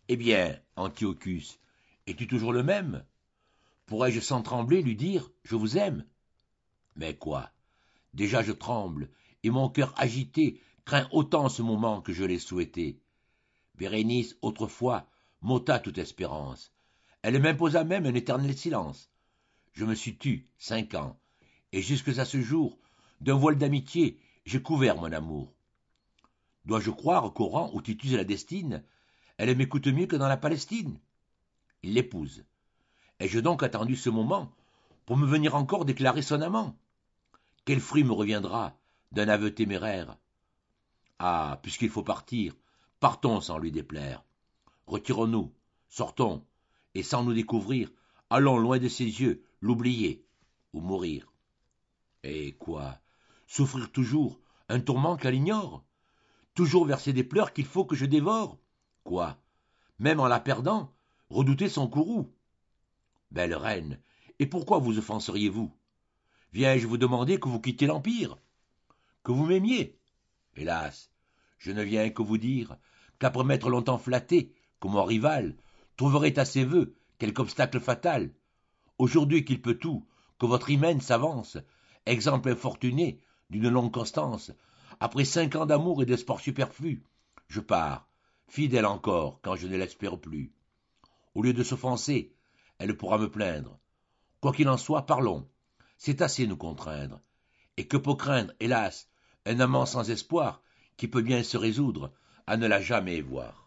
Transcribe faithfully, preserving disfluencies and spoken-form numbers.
Eh bien, Antiochus, es-tu toujours le même? Pourrais-je sans trembler lui dire « Je vous aime » Mais quoi? Déjà je tremble, et mon cœur agité craint autant ce moment que je l'ai souhaité. Bérénice, autrefois, m'ôta toute espérance. Elle m'imposa même un éternel silence. Je me suis tu cinq ans, et jusque à ce jour, d'un voile d'amitié, j'ai couvert mon amour. Dois-je croire qu'au rang où Titus la destine, elle m'écoute mieux que dans la Palestine? Il l'épouse. Ai-je donc attendu ce moment pour me venir encore déclarer son amant? Quel fruit me reviendra d'un aveu téméraire? Ah, puisqu'il faut partir, partons sans lui déplaire. Retirons-nous, sortons, et sans nous découvrir, allons loin de ses yeux, l'oublier, ou mourir. Et quoi? Souffrir toujours un tourment qu'elle ignore? Toujours verser des pleurs qu'il faut que je dévore? Quoi? Même en la perdant, redouter son courroux? Belle reine, et pourquoi vous offenseriez-vous? Viens-je vous demander que vous quittiez l'Empire? Que vous m'aimiez? Hélas, je ne viens que vous dire qu'après m'être longtemps flatté, que mon rival trouverait à ses vœux quelque obstacle fatal. Aujourd'hui qu'il peut tout, que votre hymen s'avance, exemple infortuné d'une longue constance, après cinq ans d'amour et d'espoir superflu, je pars, fidèle encore quand je ne l'espère plus. Au lieu de s'offenser, elle pourra me plaindre. Quoi qu'il en soit, parlons. C'est assez nous contraindre. Et que pour craindre, hélas, un amant sans espoir, qui peut bien se résoudre à ne la jamais voir.